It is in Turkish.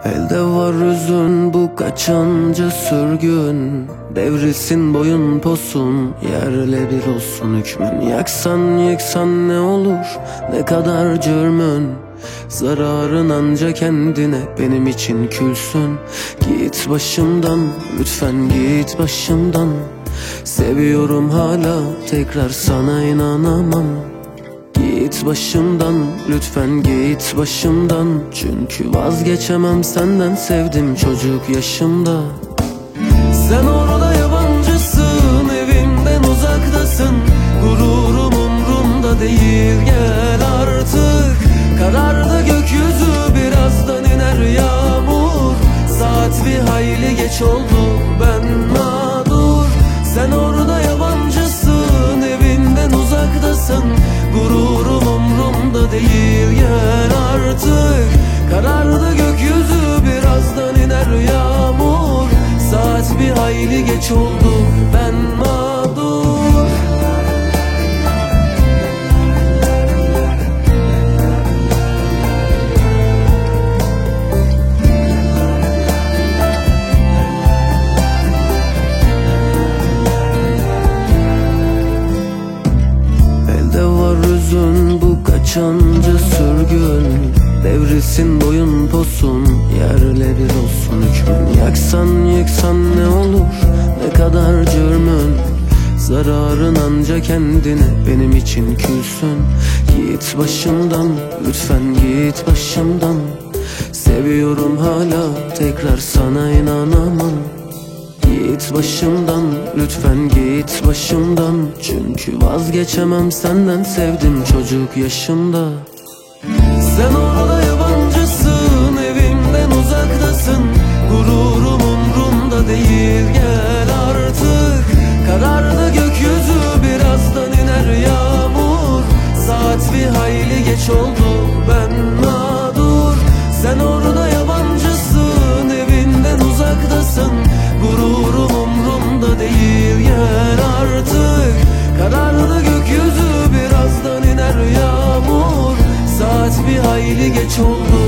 Elde var hüzün, bu kaçıncı sürgün. Devrilsin boyun posun, yerle bir olsun hükmün. Yaksan yıksan ne olur, ne kadar cürmün. Zararın anca kendine, benim için külsün. Git başımdan, lütfen git başımdan. Seviyorum hala, tekrar sana inanamam. Git başımdan, lütfen git başımdan. Çünkü vazgeçemem senden, sevdim çocuk yaşımda. Sen orada yabancısın, evimden uzaktasın. Gururum umrumda değil, gel artık. Karardı gökyüzü, birazdan iner yağmur. Saat bir hayli geç oldu, ben mağdur. Sen orada yabancısın, evinden uzaktasın. Gururum umrumda değil, gel artık. Karardı gökyüzü, birazdan iner yağmur. Saat bir hayli geç oldu, ben mağdur. Elde var hüzün, bu kaçıncı sürgün. Devrilsin boyun posun, yerle bir olsun hükmün. Yaksan yıksan ne olur, ne kadar cürmün. Zararın anca kendine, benim için külsün. Git başımdan, lütfen git başımdan. Seviyorum hala, tekrar sana inanamam. Git başımdan, lütfen git başımdan. Çünkü vazgeçemem senden, sevdim çocuk yaşımda. Sen orada yabancısın, evimden uzaktasın. Gururum umrumda değil, gel artık. Karardı gökyüzü, birazdan iner yağmur. Saat bir hayli geç oldu, ben mağdur. Sen orada yabancısın, evinden uzaktasın. Gururum umrumda değil, gel artık. Karardı gökyüzü, birazdan iner yağmur. Saat bir hayli geç oldu,